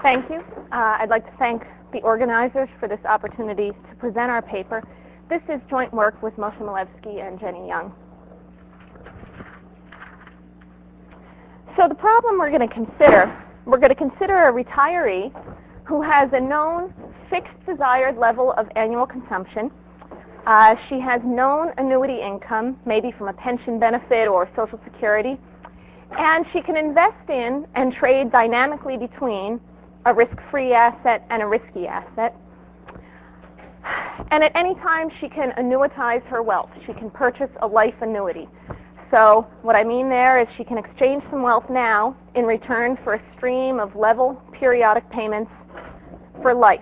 Thank you. I'd like to thank the organizers for this opportunity to present our paper. This is joint work with Moshe Milevsky and Jenny Young. So the problem we're going to consider a retiree who has a known fixed desired level of annual consumption. She has known annuity income, maybe from a pension benefit or Social Security, and she can invest in and trade dynamically between a risk-free asset and a risky asset. And at any time she can annuitize her wealth. She can purchase a life annuity. So what I mean there is she can exchange some wealth now in return for a stream of level periodic payments for life.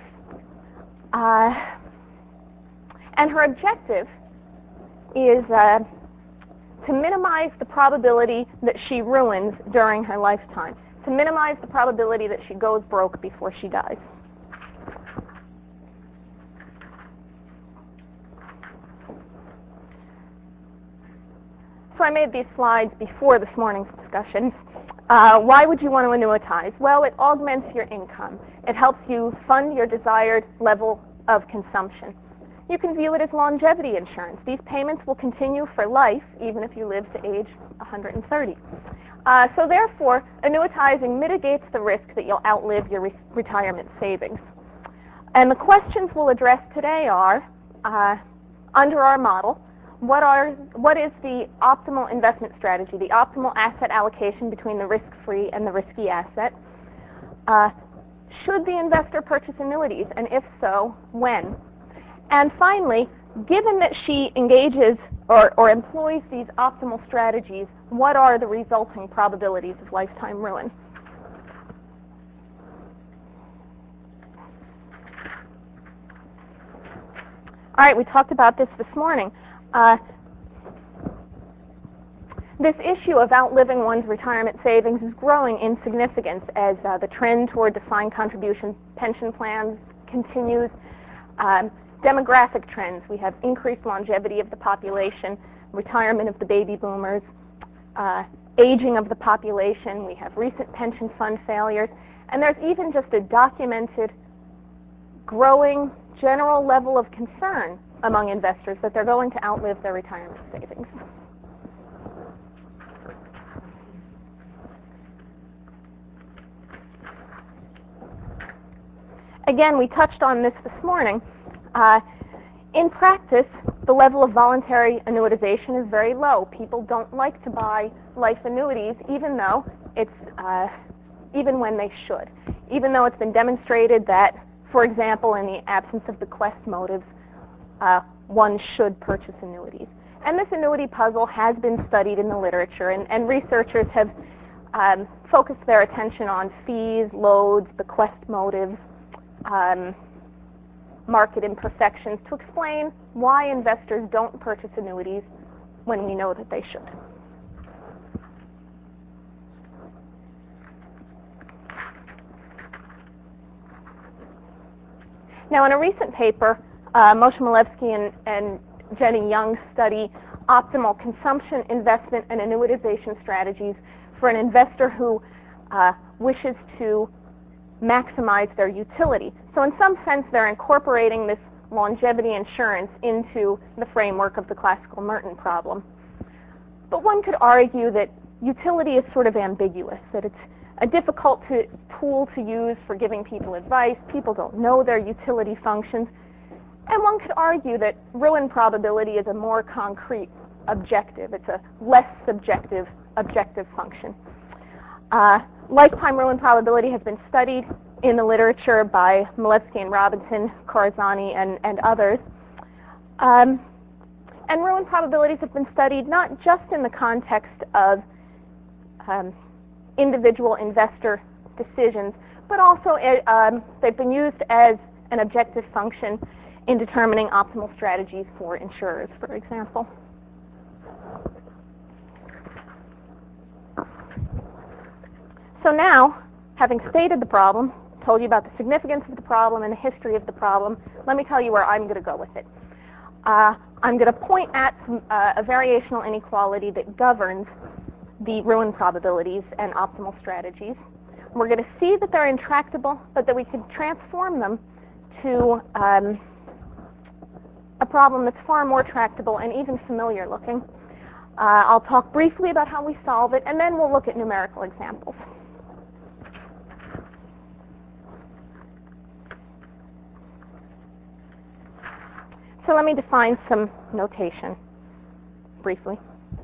And her objective is to minimize the probability that she ruins during her lifetime, to minimize the probability that she goes broke before she dies. So I made these slides before this morning's discussion. Why would you want to annuitize? Well, it augments your income. It helps you fund your desired level of consumption. You can view it as longevity insurance. These payments will continue for life, even if you live to age 130. So therefore, annuitizing mitigates the risk that you'll outlive your retirement savings. And the questions we'll address today are, under our model, what is the optimal investment strategy, the optimal asset allocation between the risk-free and the risky asset? Should the investor purchase annuities, and if so, when? And finally, given that she engages or employs these optimal strategies, what are the resulting probabilities of lifetime ruin? All right, we talked about this morning. This issue of outliving one's retirement savings is growing in significance as the trend toward defined contribution pension plans continues. Demographic trends, we have increased longevity of the population, retirement of the baby boomers, aging of the population, we have recent pension fund failures, and there's even just a documented growing general level of concern among investors that they're going to outlive their retirement savings. Again, we touched on this morning. In practice, the level of voluntary annuitization is very low. People don't like to buy life annuities, even when they should. Even though it's been demonstrated that, for example, in the absence of bequest motives, one should purchase annuities. And this annuity puzzle has been studied in the literature, and researchers have focused their attention on fees, loads, bequest motives, market imperfections to explain why investors don't purchase annuities when we know that they should. Now, in a recent paper, Moshe Milevsky and Jenny Young study optimal consumption, investment, and annuitization strategies for an investor who wishes to maximize their utility. So in some sense, they're incorporating this longevity insurance into the framework of the classical Merton problem. But one could argue that utility is sort of ambiguous, that it's a difficult tool to use for giving people advice. People don't know their utility functions. And one could argue that ruin probability is a more concrete objective. It's a less subjective objective function. Lifetime ruin probability has been studied in the literature by Milevsky and Robinson, Corazzani, and others. And ruin probabilities have been studied not just in the context of individual investor decisions, but also they've been used as an objective function in determining optimal strategies for insurers, for example. So now, having stated the problem, told you about the significance of the problem and the history of the problem, let me tell you where I'm going to go with it. I'm going to point at a variational inequality that governs the ruin probabilities and optimal strategies. we're going to see that they're intractable, but that we can transform them to a problem that's far more tractable and even familiar looking. I'll talk briefly about how we solve it, and then we'll look at numerical examples. So let me define some notation briefly.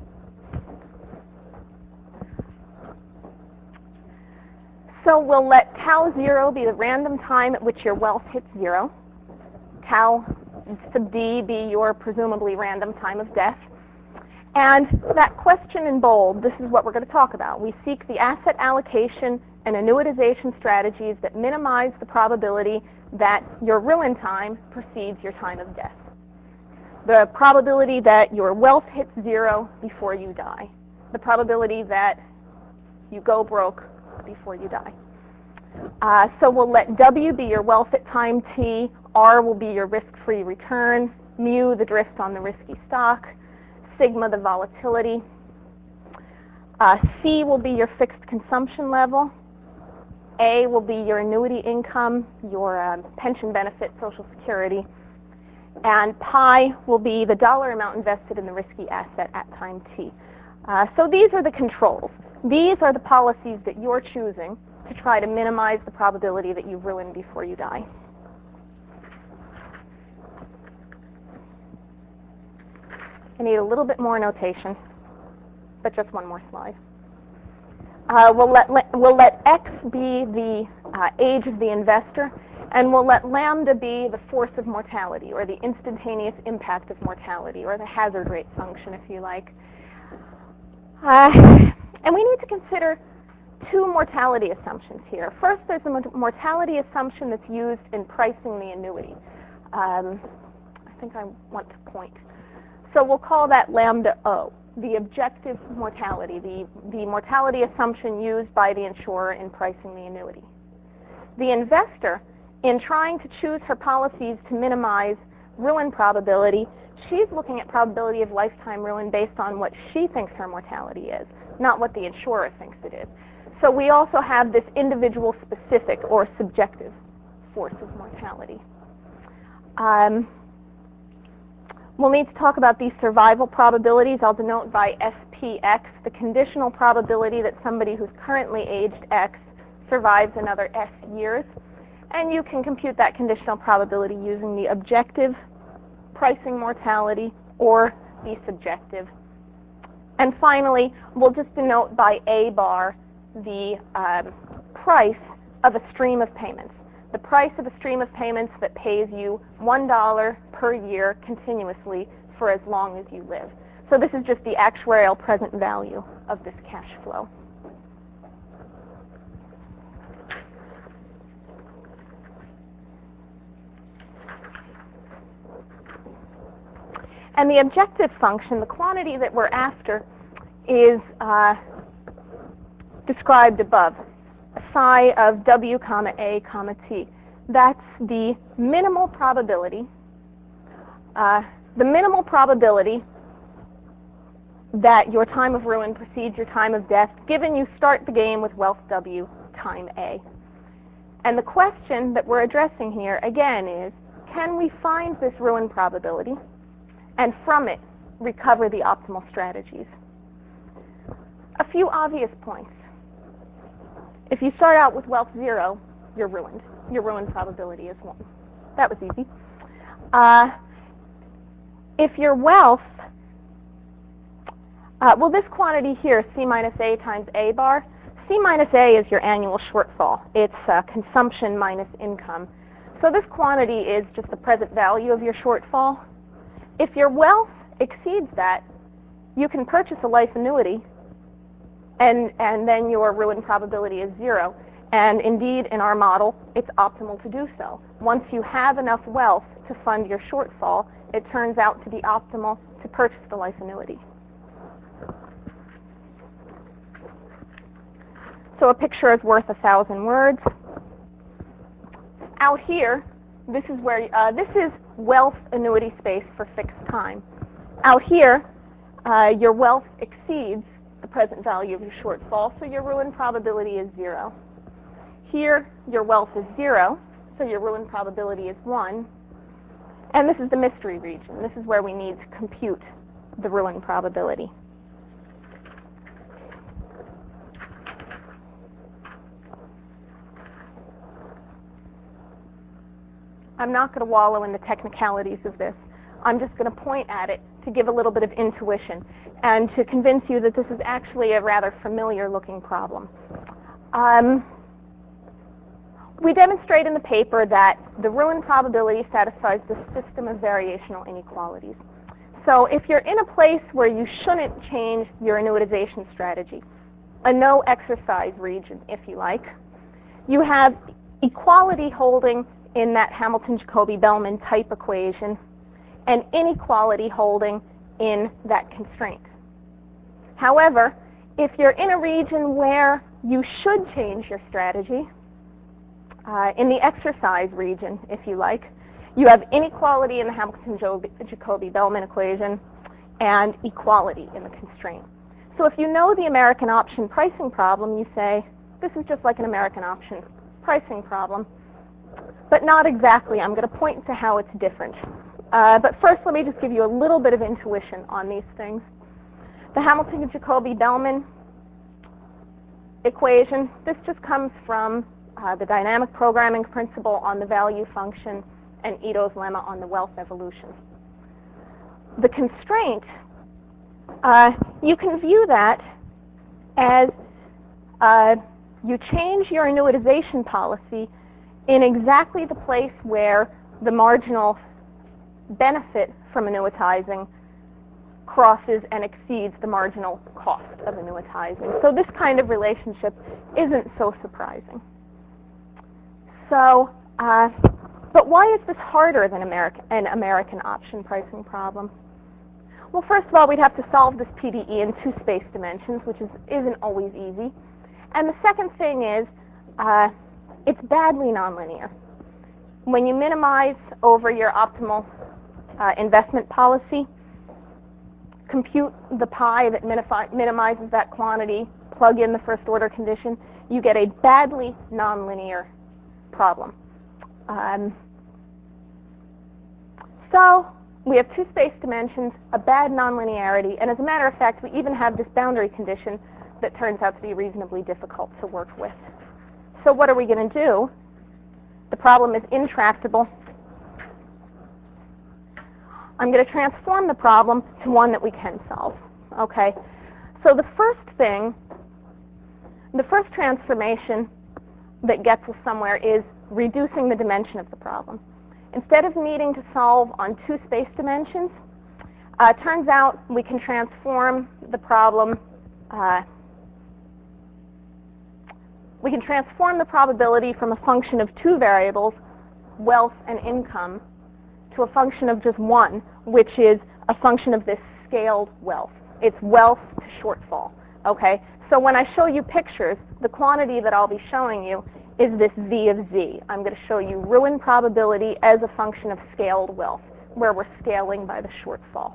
So we'll let tau 0 be the random time at which your wealth hits 0. Tau sub d be your presumably random time of death. And that question in bold, this is what we're going to talk about. We seek the asset allocation and annuitization strategies that minimize the probability that your ruin time precedes your time of death. The probability that your wealth hits 0 before you die. The probability that you go broke before you die. So we'll let W be your wealth at time t, R will be your risk-free return, mu the drift on the risky stock, sigma the volatility, C will be your fixed consumption level, A will be your annuity income, your pension benefit, Social Security, and pi will be the dollar amount invested in the risky asset at time t. So these are the controls. These are the policies that you're choosing to try to minimize the probability that you ruin before you die. I need a little bit more notation, but just one more slide. We'll let X be the age of the investor, and we'll let lambda be the force of mortality, or the instantaneous impact of mortality, or the hazard rate function, if you like. And we need to consider two mortality assumptions here. First, there's a mortality assumption that's used in pricing the annuity. I think I want to point. So we'll call that lambda O, the objective mortality, the mortality assumption used by the insurer in pricing the annuity. The investor, in trying to choose her policies to minimize ruin probability, she's looking at probability of lifetime ruin based on what she thinks her mortality is, not what the insurer thinks it is. So we also have this individual specific or subjective force of mortality. We'll need to talk about these survival probabilities. I'll denote by SPX the conditional probability that somebody who's currently aged X survives another S years. And you can compute that conditional probability using the objective pricing mortality or the subjective. And finally, we'll just denote by A bar the price of a stream of payments. The price of a stream of payments that pays you $1 per year continuously for as long as you live. So this is just the actuarial present value of this cash flow. And the objective function, the quantity that we're after, is described above. Psi of W comma A comma T. That's the minimal probability. The minimal probability that your time of ruin precedes your time of death, given you start the game with wealth W time A. And the question that we're addressing here, again, is can we find this ruin probability and from it recover the optimal strategies? A few obvious points. If you start out with wealth 0, you're ruined. Your ruin probability is 1. That was easy. If your wealth, well, this quantity here, C minus A times A bar, C minus A is your annual shortfall. It's consumption minus income. So this quantity is just the present value of your shortfall. If your wealth exceeds that, you can purchase a life annuity, and then your ruin probability is 0. And indeed, in our model, it's optimal to do so. Once you have enough wealth to fund your shortfall, it turns out to be optimal to purchase the life annuity. So a picture is worth 1,000 words. Out here, this is where this is wealth annuity space for fixed time. Out here, your wealth exceeds the present value of your shortfall, so your ruin probability is 0. Here, your wealth is 0, so your ruin probability is 1. And this is the mystery region. This is where we need to compute the ruin probability. I'm not going to wallow in the technicalities of this. I'm just going to point at it to give a little bit of intuition and to convince you that this is actually a rather familiar looking problem. We demonstrate in the paper that the ruin probability satisfies the system of variational inequalities. So if you're in a place where you shouldn't change your annuitization strategy, a no exercise region, if you like, you have equality holding in that Hamilton-Jacobi-Bellman type equation and inequality holding in that constraint. However, if you're in a region where you should change your strategy, in the exercise region, if you like, you have inequality in the Hamilton-Jacobi-Bellman equation and equality in the constraint. So if you know the American option pricing problem, you say, this is just like an American option pricing problem, but not exactly. I'm going to point to how it's different. But first, let me just give you a little bit of intuition on these things. The Hamilton-Jacobi-Bellman equation, this just comes from the dynamic programming principle on the value function and Ito's lemma on the wealth evolution. The constraint, you can view that as you change your annuitization policy in exactly the place where the marginal benefit from annuitizing crosses and exceeds the marginal cost of annuitizing. So this kind of relationship isn't so surprising. So, but why is this harder than an American option pricing problem? Well, first of all, we'd have to solve this PDE in 2 space dimensions, which isn't always easy. And the second thing is, it's badly nonlinear. When you minimize over your optimal investment policy, compute the pi that minimizes that quantity, plug in the first order condition, you get a badly nonlinear problem. So we have 2 space dimensions, a bad nonlinearity, and as a matter of fact, we even have this boundary condition that turns out to be reasonably difficult to work with. So what are we going to do? The problem is intractable. I'm going to transform the problem to one that we can solve. Okay? So the first transformation that gets us somewhere is reducing the dimension of the problem. Instead of needing to solve on 2 space dimensions, turns out we can transform the problem. We can transform the probability from a function of 2 variables, wealth and income, to a function of just 1, which is a function of this scaled wealth. It's wealth to shortfall. Okay? So when I show you pictures, the quantity that I'll be showing you is this V of Z. I'm going to show you ruin probability as a function of scaled wealth, where we're scaling by the shortfall.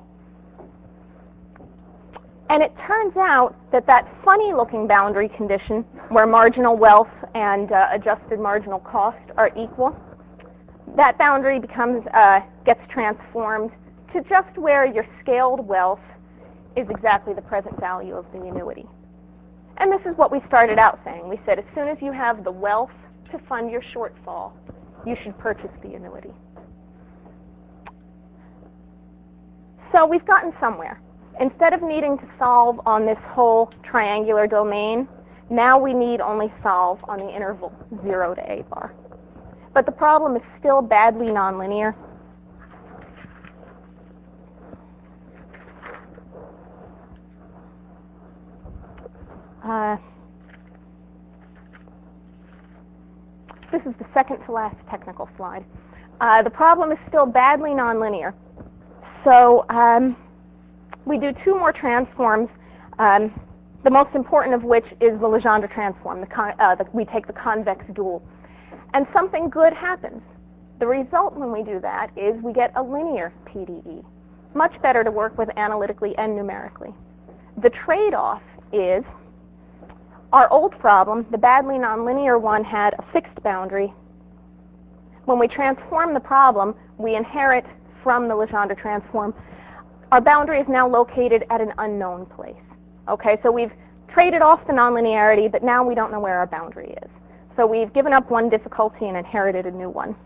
And it turns out that that funny-looking boundary condition, where marginal wealth and adjusted marginal cost are equal, that boundary gets transformed to just where your scaled wealth is exactly the present value of the annuity. And this is what we started out saying. We said as soon as you have the wealth to fund your shortfall, you should purchase the annuity. So we've gotten somewhere. Instead of needing to solve on this whole triangular domain, now we need only solve on the interval 0 to A bar. But the problem is still badly nonlinear. This is the second to last technical slide. The problem is still badly nonlinear. So we do 2 more transforms, the most important of which is the Legendre transform. We take the convex dual. And something good happens. The result when we do that is we get a linear PDE. Much better to work with analytically and numerically. The trade-off is Our old problem, the badly nonlinear one, had a fixed boundary. When we transform the problem, we inherit from the Legendre transform. Our boundary is now located at an unknown place. Okay, so we've traded off the nonlinearity, but now we don't know where our boundary is. So we've given up one difficulty and inherited a new one.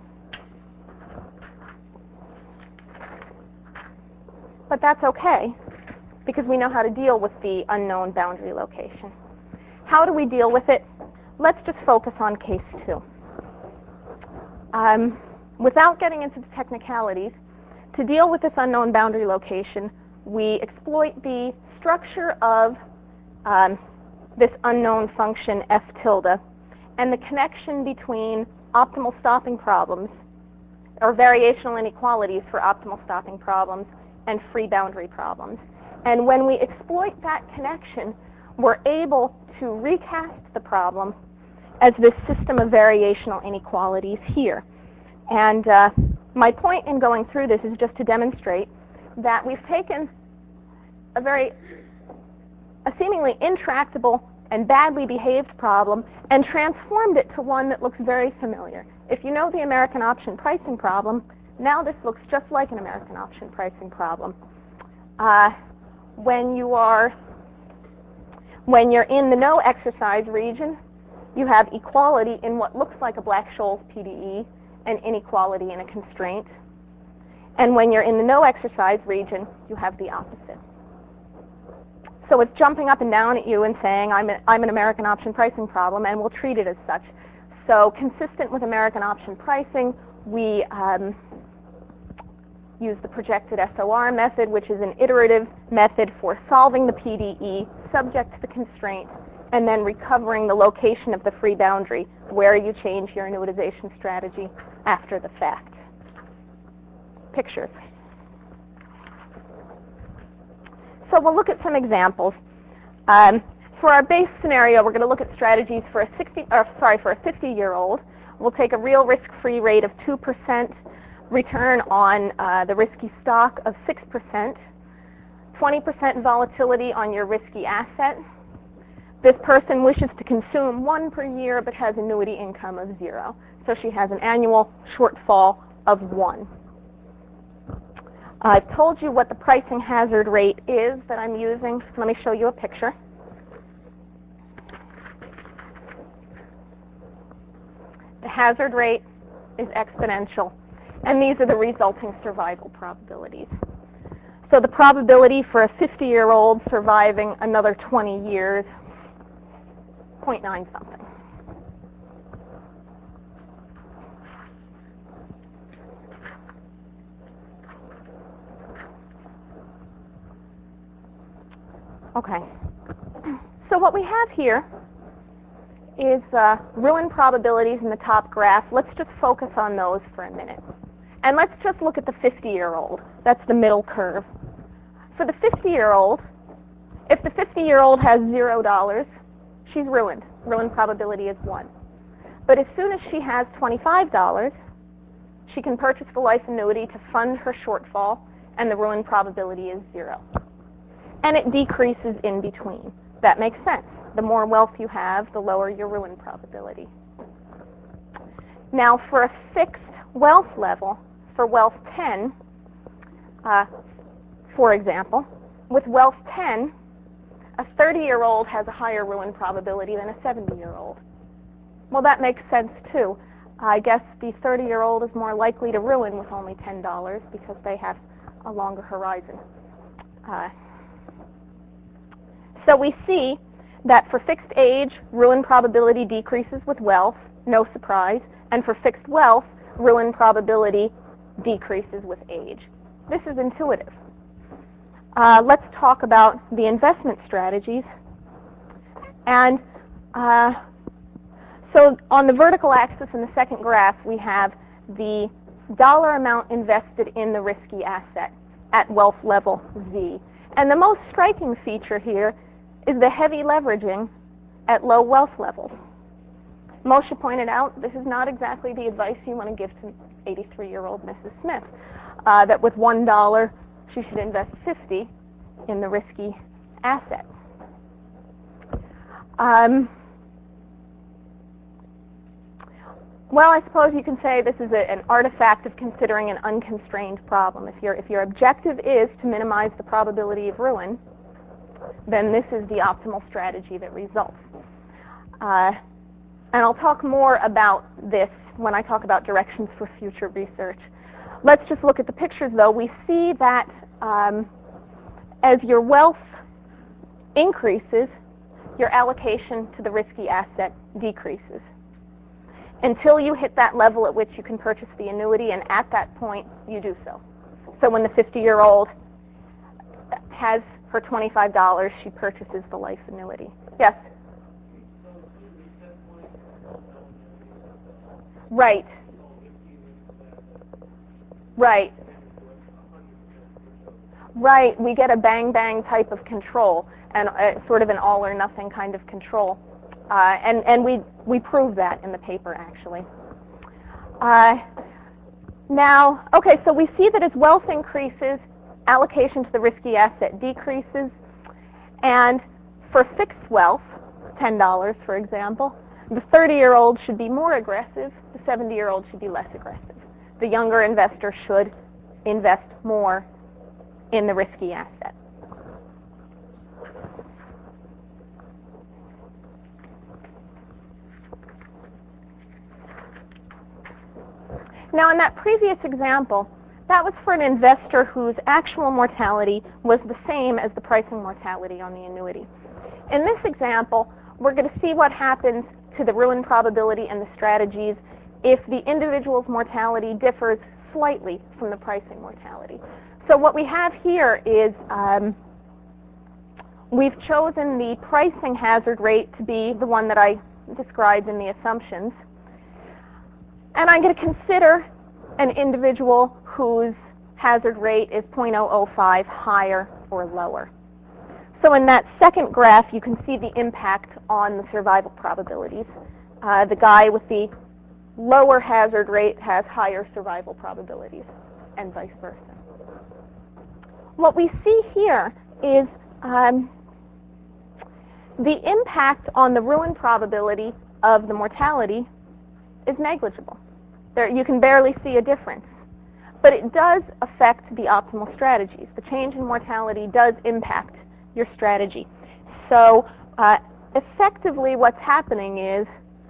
But that's okay, because we know how to deal with the unknown boundary location. How do we deal with it? Let's just focus on case 2. Without getting into the technicalities, to deal with this unknown boundary location, we exploit the structure of this unknown function f tilde and the connection between optimal stopping problems, or variational inequalities for optimal stopping problems, and free boundary problems. And when we exploit that connection, we're able to recast the problem as this system of variational inequalities here. And my point in going through this is just to demonstrate that we've taken a seemingly intractable and badly behaved problem and transformed it to one that looks very familiar. If you know the American option pricing problem, now this looks just like an American option pricing problem. When you're in the no exercise region, you have equality in what looks like a Black-Scholes PDE and inequality in a constraint. And when you're in the no exercise region, you have the opposite. So it's jumping up and down at you and saying, I'm an American option pricing problem, and we'll treat it as such. So consistent with American option pricing, we use the projected SOR method, which is an iterative method for solving the PDE subject to the constraint and then recovering the location of the free boundary where you change your annuitization strategy after the fact. Pictures. So we'll look at some examples. For our base scenario, we're going to look at strategies for a 50-year-old. We'll take a real risk-free rate of 2%, return on the risky stock of 6%, 20% volatility on your risky asset. This person wishes to consume 1 per year but has annuity income of 0. So she has an annual shortfall of 1. I've told you what the pricing hazard rate is that I'm using. Let me show you a picture. The hazard rate is exponential, and these are the resulting survival probabilities. So the probability for a 50-year-old surviving another 20 years, 0.9 something. Okay, so what we have here is ruin probabilities in the top graph. Let's just focus on those for a minute. And let's just look at the 50-year-old. That's the middle curve. For the 50-year-old, if the 50-year-old has $0, she's ruined. Ruin probability is 1. But as soon as she has $25, she can purchase the life annuity to fund her shortfall, and the ruin probability is 0. And it decreases in between. That makes sense. The more wealth you have, the lower your ruin probability. Now, for a fixed wealth level, for wealth 10, for example, with wealth 10, a 30-year-old has a higher ruin probability than a 70-year-old. Well, that makes sense, too. I guess the 30-year-old is more likely to ruin with only $10 because they have a longer horizon. So we see that for fixed age, ruin probability decreases with wealth, no surprise, and for fixed wealth, ruin probability decreases with age. This is intuitive. Let's talk about the investment strategies. And so on the vertical axis in the second graph, we have the dollar amount invested in the risky asset at wealth level Z. And the most striking feature here is the heavy leveraging at low wealth levels. Moshe pointed out this is not exactly the advice you want to give to 83-year-old Mrs. Smith, that with $1 she should invest 50 in the risky asset. Well, I suppose you can say this is an artifact of considering an unconstrained problem. If your objective is to minimize the probability of ruin, then this is the optimal strategy that results. And I'll talk more about this when I talk about directions for future research. Let's just look at the pictures, though. We see that as your wealth increases, your allocation to the risky asset decreases until you hit that level at which you can purchase the annuity, and at that point, you do so. So when the 50-year-old has her $25, she purchases the life annuity. Yes? Right. Right. Right. We get a bang-bang type of control, and sort of an all-or-nothing kind of control. And we prove that in the paper, actually. Now, okay, so we see that as wealth increases, allocation to the risky asset decreases. And for fixed wealth, $10, for example, the 30-year-old should be more aggressive, the 70-year-old should be less aggressive. The younger investor should invest more in the risky asset. Now, in that previous example, that was for an investor whose actual mortality was the same as the pricing mortality on the annuity. In this example, we're going to see what happens to the ruin probability and the strategies if the individual's mortality differs slightly from the pricing mortality. So what we have here is we've chosen the pricing hazard rate to be the one that I described in the assumptions. And I'm going to consider an individual whose hazard rate is 0.005 higher or lower. So in that second graph, you can see the impact on the survival probabilities. The guy with the lower hazard rate has higher survival probabilities, and vice versa. What we see here is the impact on the ruin probability of the mortality is negligible. You can barely see a difference. But it does affect the optimal strategies. The change in mortality does impact your strategy. So effectively what's happening is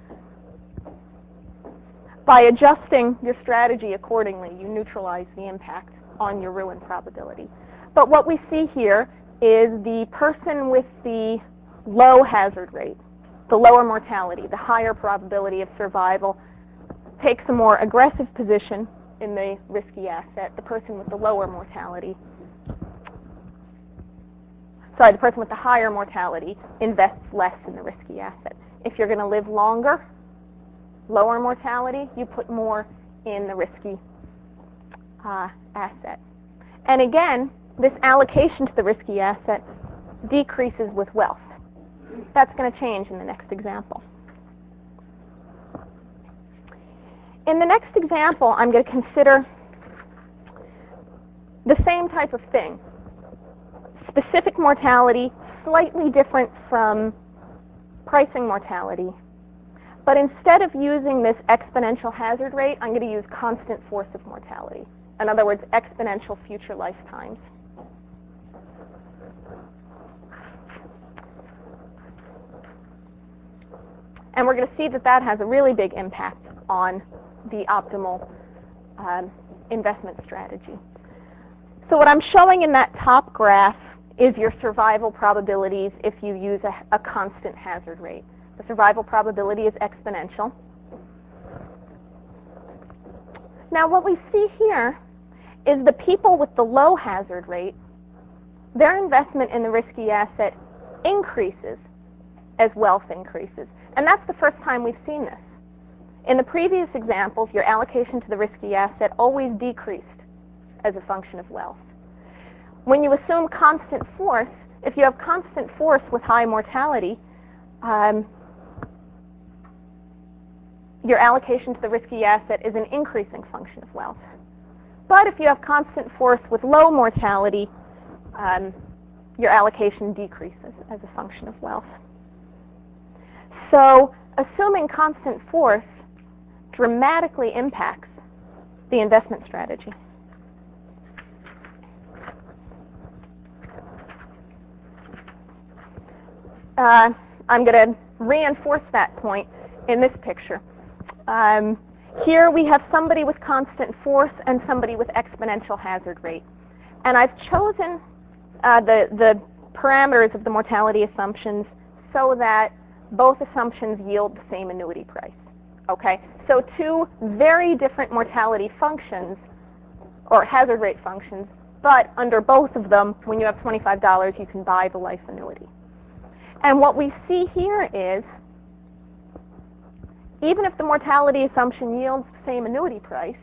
by adjusting your strategy accordingly, you neutralize the impact on your ruin probability. But what we see here is the person with the low hazard rate, the lower mortality, the higher probability of survival, takes a more aggressive position in the risky asset. The person with the lower mortality, the person with the higher mortality invests less in the risky asset. If you're going to live longer, lower mortality, you put more in the risky asset. And again, this allocation to the risky asset decreases with wealth. That's going to change in the next example. In the next example, I'm going to consider the same type of thing. Specific mortality, slightly different from pricing mortality. But instead of using this exponential hazard rate, I'm going to use constant force of mortality. In other words, exponential future lifetimes. And we're going to see that that has a really big impact on the optimal investment strategy. So what I'm showing in that top graph is your survival probabilities if you use a constant hazard rate. The survival probability is exponential. Now what we see here is the people with the low hazard rate, their investment in the risky asset increases as wealth increases. And that's the first time we've seen this. In the previous examples, your allocation to the risky asset always decreased as a function of wealth. When you assume constant force, if you have constant force with high mortality, your allocation to the risky asset is an increasing function of wealth. But if you have constant force with low mortality, your allocation decreases as a function of wealth. So assuming constant force dramatically impacts the investment strategy. I'm going to reinforce that point in this picture. Here we have somebody with constant force and somebody with exponential hazard rate. And I've chosen the parameters of the mortality assumptions so that both assumptions yield the same annuity price. Okay, so two very different mortality functions, or hazard rate functions, but under both of them, when you have $25, you can buy the life annuity. And what we see here is, even if the mortality assumption yields the same annuity price,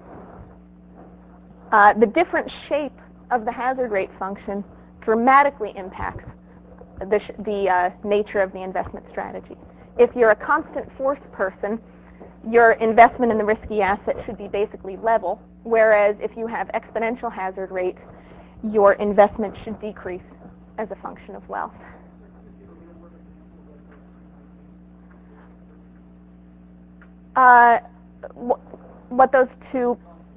the different shape of the hazard rate function dramatically impacts the nature of the investment strategy. If you're a constant force person, your investment in the risky asset should be basically level, whereas if you have exponential hazard rates, your investment should decrease as a function of wealth. What those two...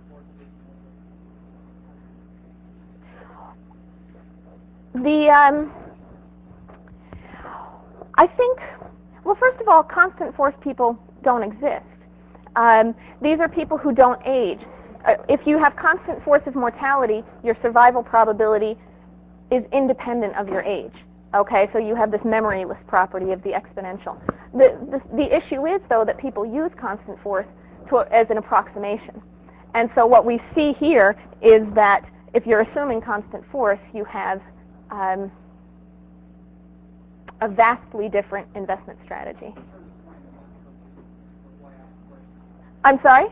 I think, well, first of all, constant force people don't exist. These are people who don't age. If you have constant force of mortality, your survival probability is independent of your age. Okay, so you have this memoryless property of the exponential. The issue is, though, that people use constant force as an approximation. And so what we see here is that if you're assuming constant force, you have a vastly different investment strategy. I'm sorry?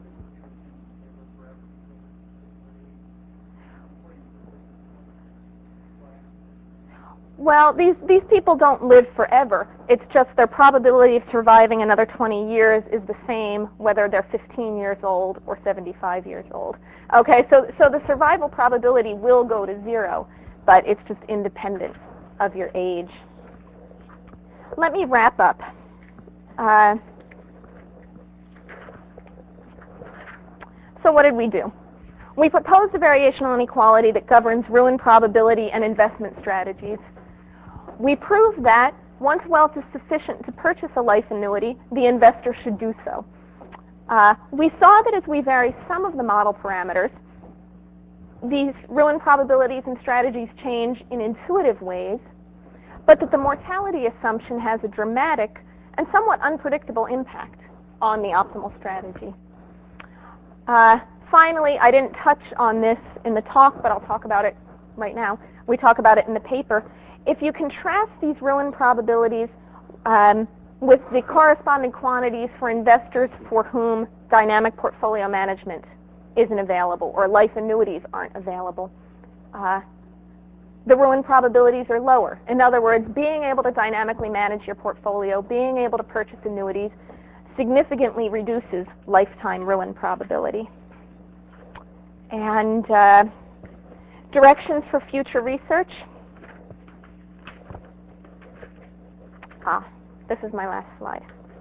Well, these people don't live forever. It's just their probability of surviving another 20 years is the same whether they're 15 years old or 75 years old. Okay, so the survival probability will go to zero, but it's just independent of your age. Let me wrap up. So what did we do? We proposed a variational inequality that governs ruin probability and investment strategies. We proved that once wealth is sufficient to purchase a life annuity, the investor should do so. We saw that as we vary some of the model parameters, these ruin probabilities and strategies change in intuitive ways, but that the mortality assumption has a dramatic and somewhat unpredictable impact on the optimal strategy. Finally, I didn't touch on this in the talk, but I'll talk about it right now. We talk about it in the paper. If you contrast these ruin probabilities with the corresponding quantities for investors for whom dynamic portfolio management isn't available or life annuities aren't available, the ruin probabilities are lower. In other words, being able to dynamically manage your portfolio, being able to purchase annuities, significantly reduces lifetime ruin probability. And directions for future research. This is my last slide.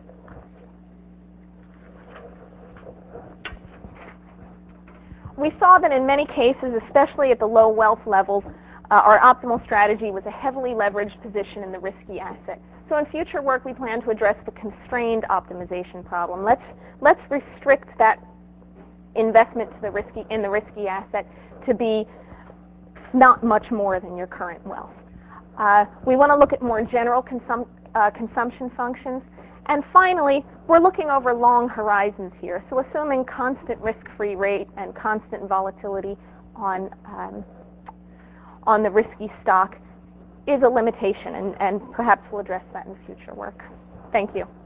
We saw that in many cases, especially at the low wealth levels, our optimal strategy was a heavily leveraged position in the risky asset. So in future work, we plan to address the constrained optimization problem. Let's restrict that investment to the risky asset to be not much more than your current wealth. We want to look at more general consumption functions. And finally, we're looking over long horizons here. So assuming constant risk-free rate and constant volatility on the risky stock is a limitation, and perhaps we'll address that in future work. Thank you.